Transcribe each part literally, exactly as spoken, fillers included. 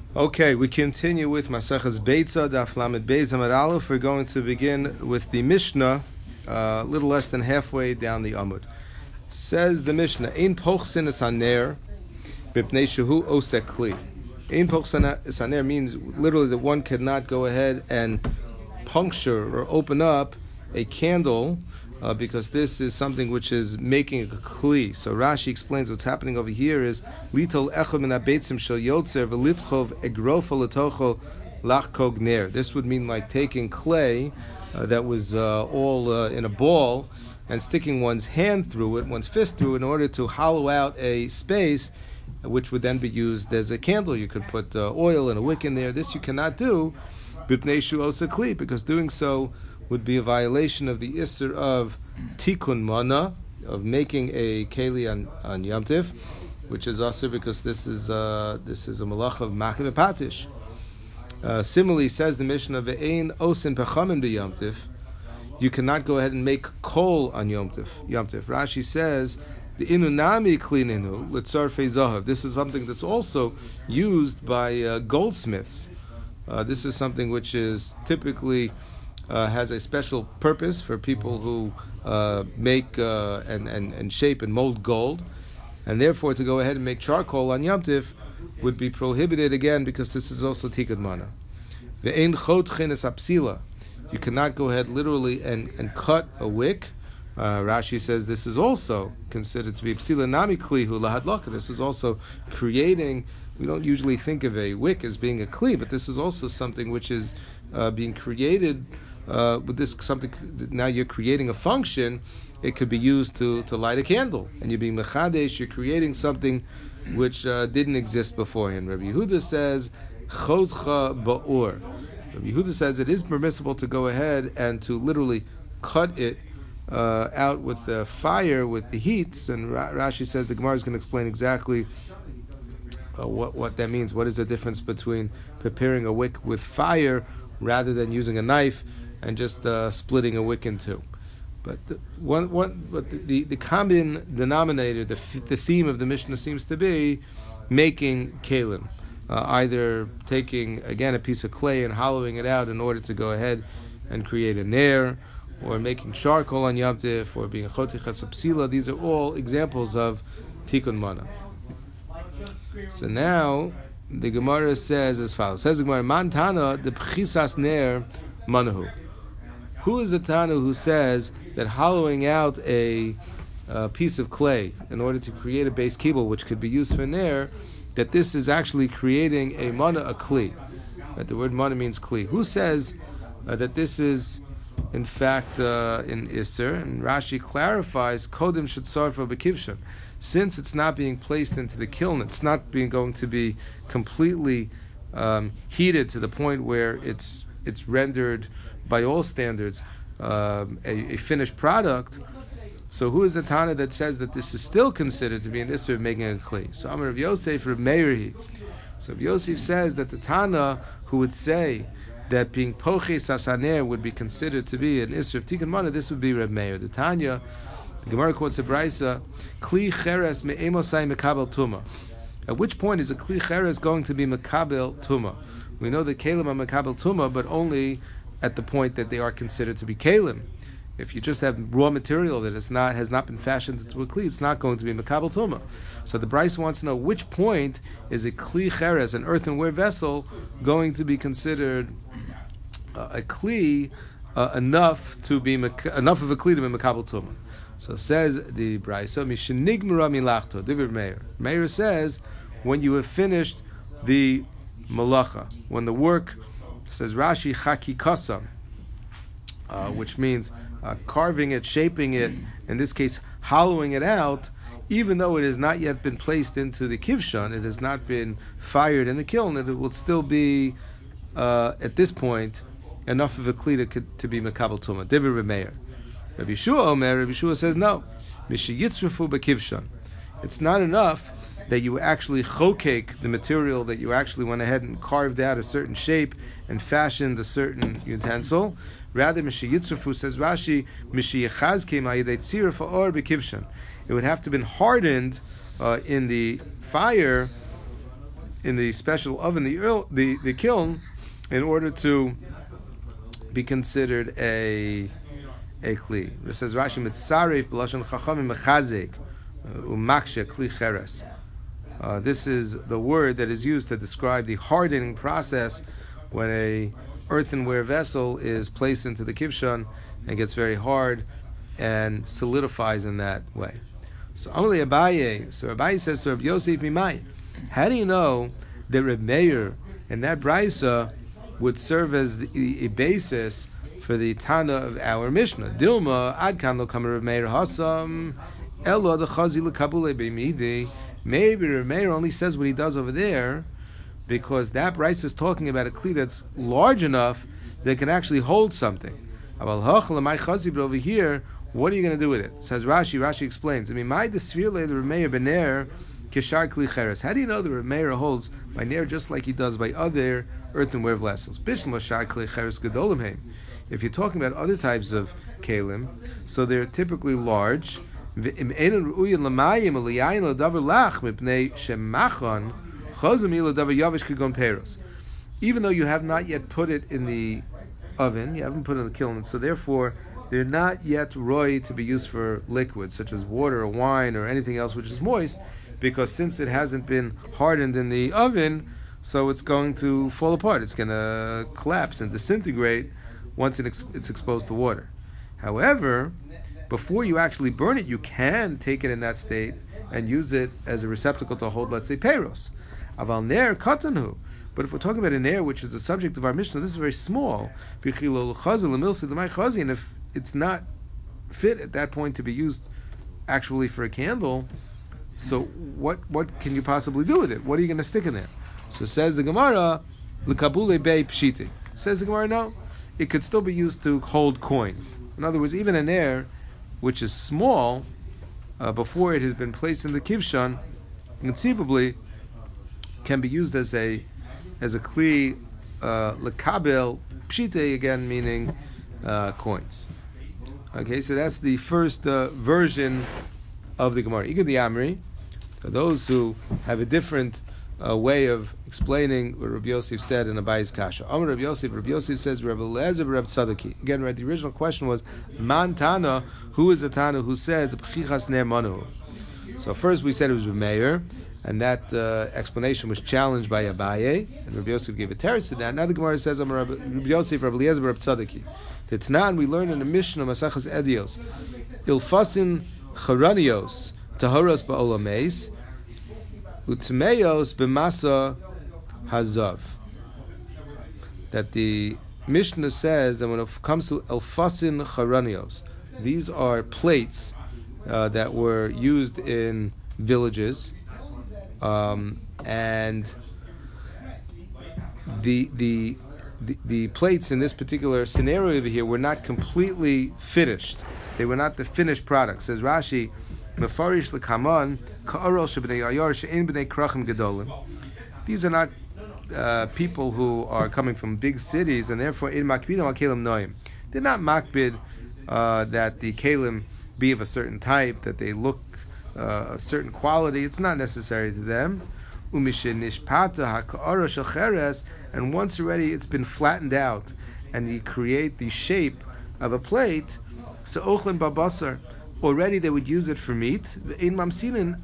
Okay, we continue with Maseches Beitza, Daf Lamed Beis Amud Aleph. We're going to begin with the Mishnah, uh, a little less than halfway down the Amud. Says the Mishnah, Ein pochsin es haner, b'pnei shehu osek kli. Ein pochsin es haner means literally that one cannot go ahead and puncture or open up a candle uh, because this is something which is making a kli. So Rashi explains what's happening over here is litol echad min habeitzim shel yotzer v'litchov egrofa letocho lachkog ner. This would mean like taking clay uh, that was uh, all uh, in a ball and sticking one's hand through it, one's fist through it, in order to hollow out a space which would then be used as a candle. You could put uh, oil and a wick in there. This you cannot do b'pnei shu osa kli, because doing so would be a violation of the Isser of Tikkun Mana, of making a Keli on, on Yom Tif, which is also because this is uh, this is a malach of Machiv Patish. Uh, similarly, says the Mishnah, Ve'ein osin pechamin b'Yom Tif, you cannot go ahead and make coal on Yom Tif. Yom Tif. Rashi says, the inunami klininu litzarfei zahav. This is something that's also used by uh, goldsmiths. Uh, this is something which is typically Uh, has a special purpose for people who uh, make uh, and, and, and shape and mold gold, and therefore to go ahead and make charcoal on Yom Tif would be prohibited again, because this is also Tikkun Mana. Ve'ein chot chenes apsila. You cannot go ahead literally and, and cut a wick. Uh, Rashi says this is also considered to be psila nami klihu lahadlaka. This is also creating. We don't usually think of a wick as being a kli, but this is also something which is uh, being created. Uh, with this something, now you're creating a function. It could be used to, to light a candle, and you're being mechadesh. You're creating something which uh, didn't exist beforehand. Rabbi Yehuda says chodcha ba'ur. Rabbi Yehuda says it is permissible to go ahead and to literally cut it uh, out with the fire, with the heat. And Rashi says the Gemara is going to explain exactly uh, what what that means. What is the difference between preparing a wick with fire rather than using a knife and just uh, splitting a wick in two? But the, one, one, but the, the, the common denominator, the, the theme of the Mishnah seems to be making kalim, uh, either taking again a piece of clay and hollowing it out in order to go ahead and create a nair, or making charcoal on Yom Tif, or being a chotichas psila. These are all examples of tikkun mana. So now the Gemara says as follows: says the Gemara, Man Tana the pchisas ner manahu. Who is the Tana who says that hollowing out a uh, piece of clay in order to create a base kibble, which could be used for nair, that this is actually creating a mana, a kli? That the word mana means kli. Who says uh, that this is in fact uh, in Isser? And Rashi clarifies, Kodim should serve for bekivshan. Since it's not being placed into the kiln, it's not being going to be completely um, heated to the point where it's it's rendered by all standards um, a, a finished product. So who is the Tana that says that this is still considered to be an Isser of making a Kli? So Amar Rav Yosef, Rav Meirhi. So Rav Yosef says that the Tana who would say that being Poche Sasaner would be considered to be an Isser of Tikkun Mana, this would be Rav Meir. The Tanya, the Gemara quotes a Braisa, Kli Cheres me'emosai mekabel tuma. At which point is a Kli Cheres going to be mekabel tuma? We know that Kalim are mekabel tuma, but only at the point that they are considered to be kalim. If you just have raw material that is not has not been fashioned into a kli, it's not going to be mekabel tuma. So the Bryce wants to know which point is a kli cheres, an earthenware vessel, going to be considered uh, a kli uh, enough to be enough of a kli to be mekabel tuma. So says the Bryce, so mishenigmara milachto. Divir Meir. Meir says when you have finished the malacha, when the work, says Rashi, chakikasa, uh, which means uh, carving it, shaping it, in this case, hollowing it out, even though it has not yet been placed into the kivshan, it has not been fired in the kiln, it will still be, uh, at this point, enough of a kli to, to be mekabel tuma. Divrei Reb Meir. Rabbi Yeshua Omer, Rabbi Yeshua says no. Mishiyitzrefu bekivshan. It's not enough that you actually chokek the material, that you actually went ahead and carved out a certain shape and fashioned a certain utensil. Rather, Mishiyitzrefu, says Rashi, Mishiyachazke ma'idei tzira fa'or bekivshan. It would have to have been hardened uh, in the fire in the special oven, the the the kiln, in order to be considered a a kli. It says Rashi mitzaref b'lashon chachamim mechazek umakshe kli cheres. This is the word that is used to describe the hardening process when a earthenware vessel is placed into the kivshan and gets very hard and solidifies in that way. So Amalei Abaye, so Abaye says to Rabbi Yosef Mimai, how do you know that Reb Meir and that brisa would serve as the, a basis for the Tana of our Mishnah? Dilma adkan lo kamer Reb Meir hasam elo the chazi lekabule b'midi. Maybe Reb Meir only says what he does over there because that brisa is talking about a kli that's large enough that can actually hold something. But over here, what are you going to do with it? Says Rashi. Rashi explains. I mean, my desfile the Reb Meir bener kishar kli cheres. How do you know that Reb Meir holds by ner just like he does by other earthenware vessels? Bishlam shar kli cheres gedolim heim. If you're talking about other types of kalim, so they're typically large. Even though you have not yet put it in the oven, you haven't put it in the kiln, so therefore they're not yet roy to be used for liquids such as water or wine or anything else which is moist, because since it hasn't been hardened in the oven, so it's going to fall apart. It's going to collapse and disintegrate once it ex- it's exposed to water. However, before you actually burn it, you can take it in that state and use it as a receptacle to hold, let's say, peiros. Aval ner katanu. But if we're talking about an air, which is the subject of our Mishnah, this is very small. And if it's not fit at that point to be used actually for a candle, so what what can you possibly do with it? What are you going to stick in there? So says the Gemara, l'kabule bei pshiti. Says the Gemara, no, it could still be used to hold coins. In other words, even an air which is small, uh, before it has been placed in the kivshan, conceivably can be used as a as a kli uh, lekabel pshite, again meaning uh, coins. Okay, so that's the first uh, version of the Gemara. Igad the Amri, for those who have a different uh, way of explaining what Rabbi Yosef said in Abaye's Kasha. Amar Rabbi Yosef, Rabbi Yosef says, Rabbi Eliezer, Rabbi Tzadaki. Again, right, the original question was, Man Tana, who is the Tana who says, B'chichas ner manu? So first we said it was Rabbi Meir, and that uh, explanation was challenged by Abaye, and Rabbi Yosef gave a teretz to that. Now the Gemara says, Amar Rabbi Yosef, Rabbi Eliezer, Rabbi Tzadaki. The Tanan we learn in the Mishnah, Masachas Edios, Ilfasin charanios, tahoros ba'olameis, Utmeos b'masa hazav. That the Mishnah says that when it comes to elfasin charanios, these are plates uh, that were used in villages, um, and the, the the the plates in this particular scenario over here were not completely finished. They were not the finished product. Says Rashi, Mefarish l'kaman ka'arol shebnei ayar she'en bnei krachim gedolim. These are not uh, people who are coming from big cities, and therefore in makbidam al kelim noim. They're not makbid uh, that the kelim be of a certain type, that they look uh, a certain quality. It's not necessary to them. Umishin nishpata ha'ka'ara shel cheres, and once already it's been flattened out, and you create the shape of a plate. So ochlin babasar. Already they would use it for meat, and they wouldn't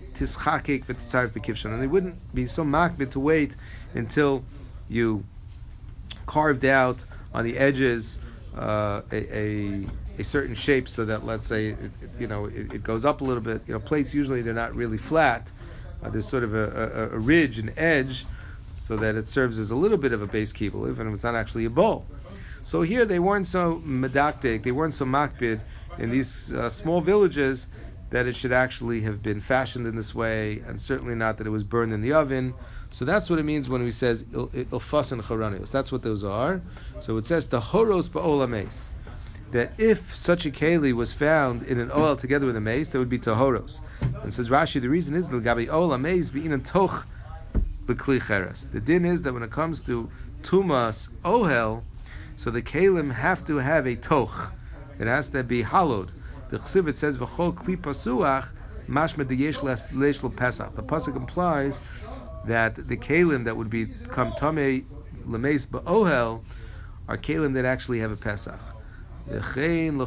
be so makbid to wait until you carved out on the edges uh, a, a a certain shape, so that, let's say, it, it, you know, it, it goes up a little bit. You know, plates usually they're not really flat. Uh, there's sort of a, a, a ridge, an edge, so that it serves as a little bit of a base kibble, even if it's not actually a bowl. So here they weren't so medaktek, they weren't so makbid in these uh, small villages that it should actually have been fashioned in this way, and certainly not that it was burned in the oven. So that's what it means when we says ilfas and charanios. That's what those are. So it says tahoros ba'olames, that if such a keli was found in an oil together with a mace, that would be tahoros. And says Rashi, the reason is the gabi olames be'inan toch l'kli cheres. The din is that when it comes to tumas ohel, so the kelim have to have a toch. It has to be hollowed. The Chsiv, it says, "V'chol kli pasuach mashma deyesh leish pesach." The pasuk implies that the kalim that would become tamei lemeis ba'ohel are kalim that actually have a Pesach. And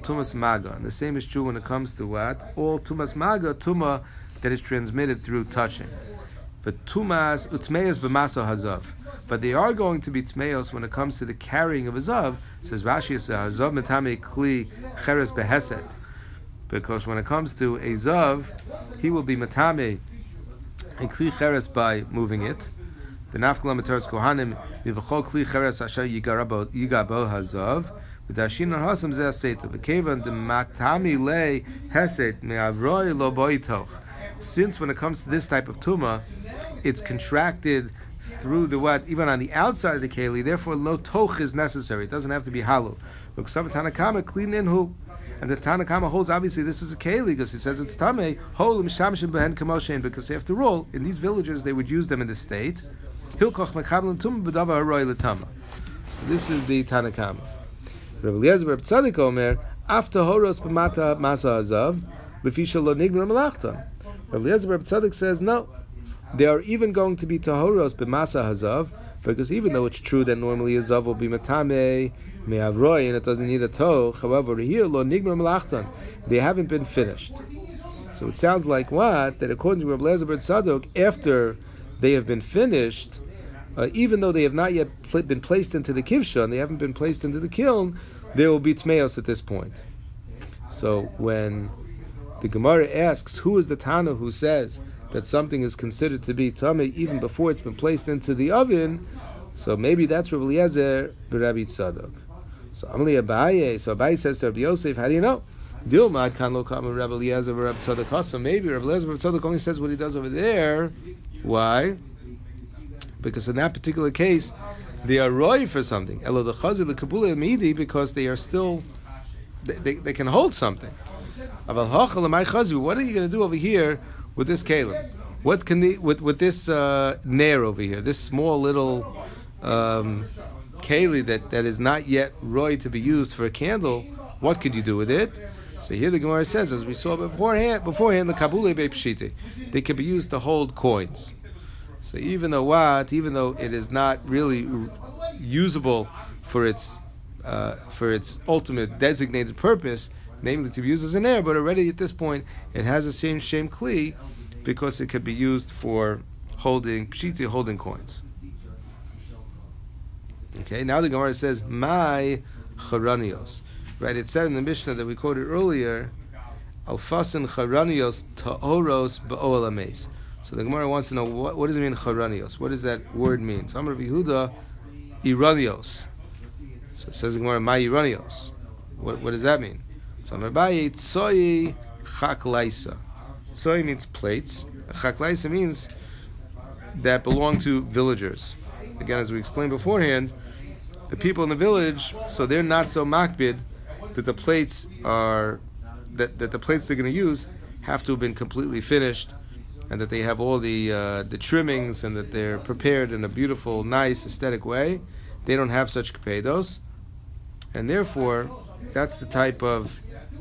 the same is true when it comes to what? All tumas maga, tuma that is transmitted through touching. The tumas utmeos b'masa hazav. But they are going to be tmeos when it comes to the carrying of a zav. Says Rashi, hazav metame kli cheres beheset. Because when it comes to a zav, he will be metame and kli cheres by moving it. The nafkala mataras kohanim v'chol kli cheres asher yigabo hazav. V'dashin ar hasam zeh aseta. V'kevan de matami le heset me'avroi lo boitoch. Since when it comes to this type of tuma, it's contracted through the what, even on the outside of the keli, therefore no toch is necessary. It doesn't have to be hollow. Look, Tanakama clean in who, and the Tanakama holds obviously this is a keli because he says it's tamei hol mishamshim behen kamoshen, because after all in these villages they would use them in the state. Hilkoch mekabel tum b'davar haroy l'tama. This is the Tanakama. Rabbi Eliezer Reb Tzadik Omer after horos b'mata masa azav lefisha lo nigmar melachta. Rabbi Eliezer Reb Tzadik says no. They are even going to be tahoros b'masa hazav, because even though it's true that normally a zav will be matame me'avroi and it doesn't need a toch, however here lo nigmar melachtan, they haven't been finished. So it sounds like what? That according to Rabbi Eliezer ben Tzadok, after they have been finished, uh, even though they have not yet pl- been placed into the kivsha, they haven't been placed into the kiln, they will be tmeos at this point. So when the Gemara asks, who is the Tana who says that something is considered to be tamei even before it's been placed into the oven, so maybe that's Rabbi Eliezer b'Rabbi Tzadok. So Amli Abaye, so Abaye says to Rabbi Yosef, how do you know? Dilmad kan lo kama Rabbi Eliezer b'Rabbi Tzadok. So maybe Rabbi Eliezer b'Rabbi Tzadok only says what he does over there. Why? Because in that particular case, they are roy for something. Elo the chazi the kabula amidi, because they are still, they, they, they can hold something. Aval hachal my chazi. What are you going to do over here with this kalim? What can the with with this uh, nair over here? This small little um, keli that, that is not yet roy to be used for a candle. What could you do with it? So here the Gemara says, as we saw beforehand, beforehand the kabule be'pshite, they can be used to hold coins. So even though what, even though it is not really usable for its uh, for its ultimate designated purpose, namely to be used as an air, but already at this point it has a same shem kli because it could be used for holding pshiti, holding coins. Okay, now the Gemara says my charanios. Right, it said in the Mishnah that we quoted earlier, alfasin charanios ta'oros ba'ol ames. So the Gemara wants to know, what, what does it mean, charanios? What does that word mean? So Amar Yehuda, iranios. So it says the Gemara, my iranios. What, what does that mean? So Amar Abaye, tsoi chaklaisa. Tsoi means plates. Chaklaisa means that belong to villagers. Again, as we explained beforehand, the people in the village, so they're not so makbid that the plates are, that, that the plates they're going to use have to have been completely finished, and that they have all the uh, the trimmings, and that they're prepared in a beautiful, nice, aesthetic way. They don't have such kapedos, and therefore, that's the type of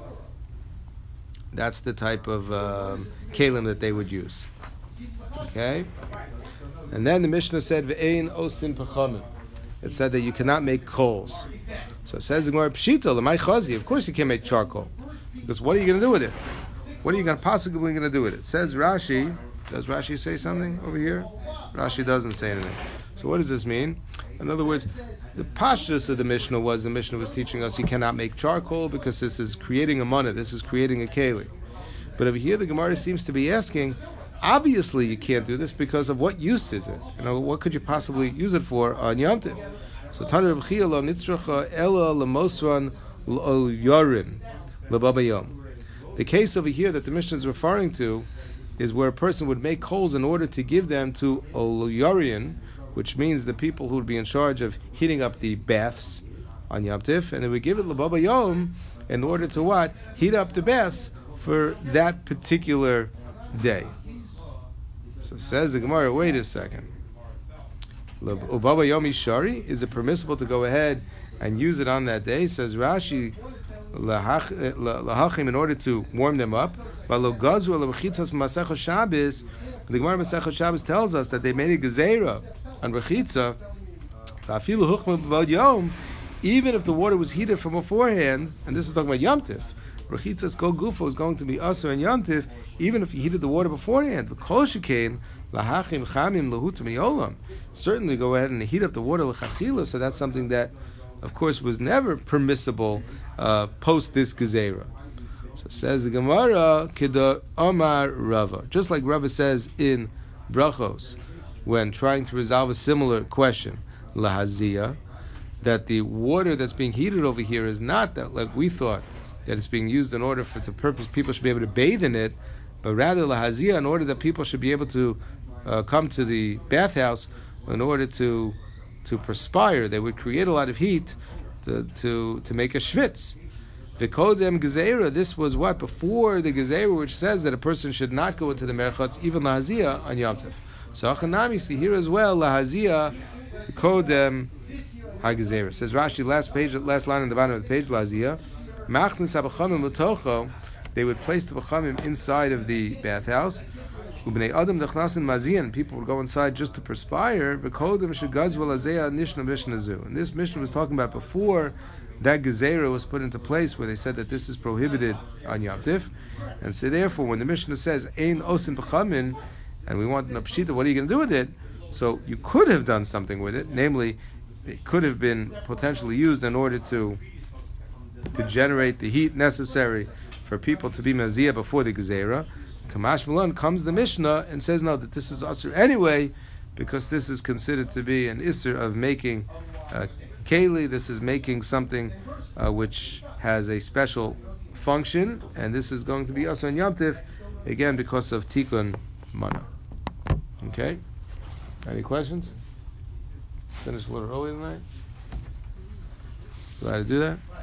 that's the type of um, kalim that they would use. Okay, and then the Mishnah said ve'ein osin pachamim. It said that you cannot make coals. So it says the Gemara pshita l'may chazi. Of course you can't make charcoal, because what are you going to do with it? What are you going to possibly going to do with it? It says Rashi. Does Rashi say something over here? Rashi doesn't say anything. So what does this mean? In other words, the pashtus of the Mishnah was the Mishnah was teaching us you cannot make charcoal because this is creating a mana, this is creating a keli. But over here the Gemara seems to be asking, obviously you can't do this because of what use is it? You know, what could you possibly use it for on Yom Tov? So Tanur Reb Chia lo nitzracha ela lemosran lo yorin lebaba yom. The case over here that the Mishnah is referring to is where a person would make coals in order to give them to Oluyarian, which means the people who would be in charge of heating up the baths on Yom Tif, and they would give it L'Baba Yom in order to what? Heat up the baths for that particular day. So says the Gemara, wait a second. L'Baba Yom Ishari, is it permissible to go ahead and use it on that day? Says Rashi, lahachim, in order to warm them up. But lo gazru lo b'chitzas masechah Shabbos, The Gemara Masechet Shabbos tells us that they made a gezerah on Rechitza, even if the water was heated from beforehand, and this is talking about Yom Tif, Rechitza's Kol Gufo is going to be Asur and Yom Tif, even if you heated the water beforehand. Certainly go ahead and heat up the water l'chachila, so that's something that, of course, was never permissible uh, post this gezerah. So says the Gemara, Kida Omar Rava. Just like Rava says in Brachos, when trying to resolve a similar question, lahaziyah, that the water that's being heated over here is not that, like we thought, that it's being used in order for the purpose people should be able to bathe in it, but rather lahaziyah, in order that people should be able to uh, come to the bathhouse in order to to perspire. They would create a lot of heat to to, to make a schwitz. The Kodem Gezerah, this was what? Before the Gezerah, which says that a person should not go into the Merchatz, even lahaziyah, on Yom Tov. So Achanami, see here as well, lahaziyah, Kodem HaGezerah. Says Rashi, last page, last line on the bottom of the page, lahaziyah, Machnis HaBachamim L'tocho, they would place the Bachamim inside of the bathhouse. Ubnei Adam Dechnasin Mazian, people would go inside just to perspire. V'kodem Shegazvel Azeh Nishna Mishnazu. And this Mishnah was talking about before that Gezerah was put into place, where they said that this is prohibited on Yom Tif. And so therefore, when the Mishnah says, Ein Osin B'chamin, and we want an Pshita, what are you going to do with it? So you could have done something with it, namely, it could have been potentially used in order to to generate the heat necessary for people to be Maziyah before the Gezerah. Kamash Malon comes the Mishnah and says, no, that this is Asr anyway, because this is considered to be an Isser of making uh, Keli, this is making something uh, which has a special function, and this is going to be Asr and Yom Tif, again, because of Tikkun Mana. Okay? Any questions? Finished a little early tonight? Glad to do that?